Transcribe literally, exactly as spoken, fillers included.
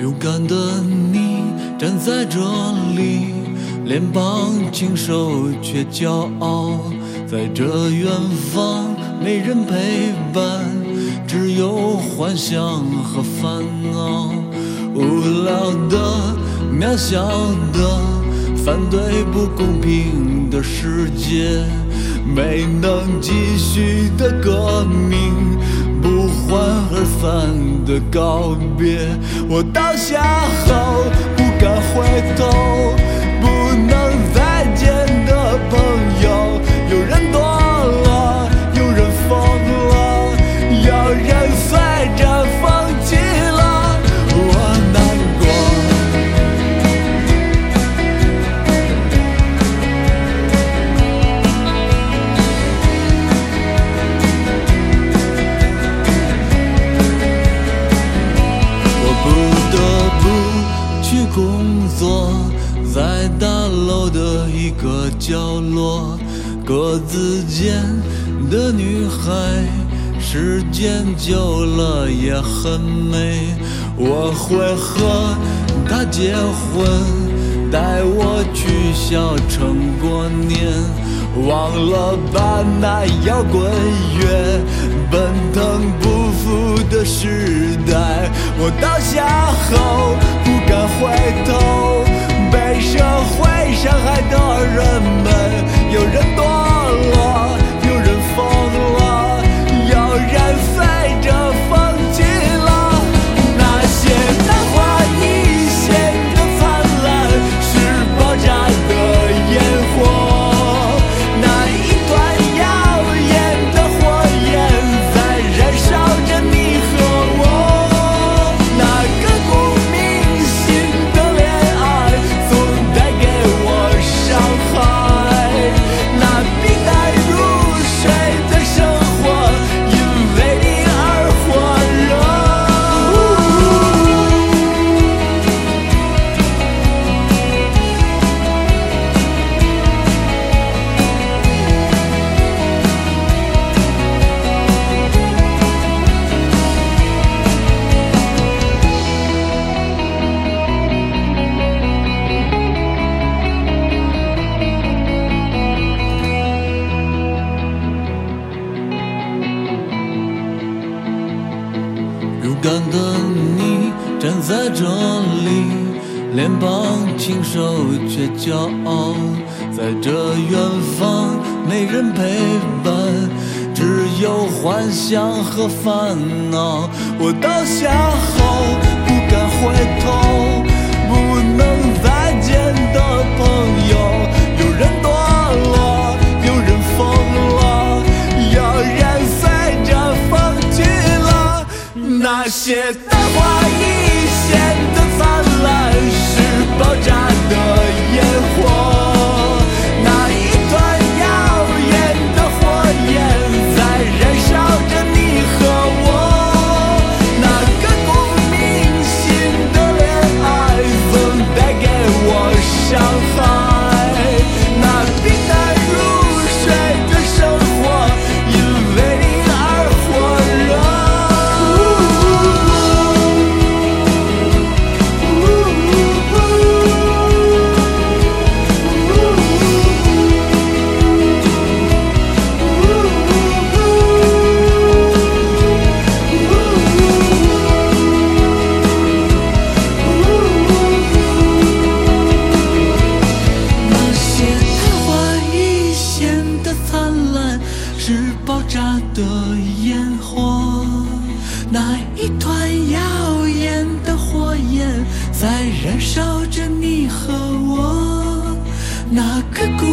勇敢的你站在这里，脸庞清瘦却骄傲，在这远方没人陪伴，只有幻想和烦恼。无聊的，渺小的，反对不公平的世界，没能继续的革命，不欢而散的告别。我倒下后不敢回头，不能再见的朋友，有人多了，有人疯了，有人随着风起了，我难过。我不得不去工作，在大楼的一个角落，格子间的女孩，时间久了也很美。我会和她结婚，带我去小城过年，忘了吧那摇滚乐，奔腾不复的时代。我倒下后不敢回头，被社会伤害的人们，有人堕落，有人疯了，有人随着风起了。那些昙花一现的灿烂，是爆炸的烟火，那一团耀眼的火焰在燃烧着你和我。那个不明心的恋爱总带给我伤害，那平淡如水的生活因为你而火热。勇敢的你站在这里，脸庞清瘦却骄傲，在这远方没人陪伴，只有幻想和烦恼。我倒下后不敢回头，不能再见的朋友，有人堕落，有人疯了，有人随着风起了。那些昙花一现的灿烂，是爆炸的烟火，那一团耀眼的火焰在燃烧着你和我。那个不明心的恋爱总带给我伤害，那平淡如水的生活因为你而火热。那些昙花一现的灿烂，是爆炸的烟火，那一团耀眼的火焰在燃烧着你和我。那个故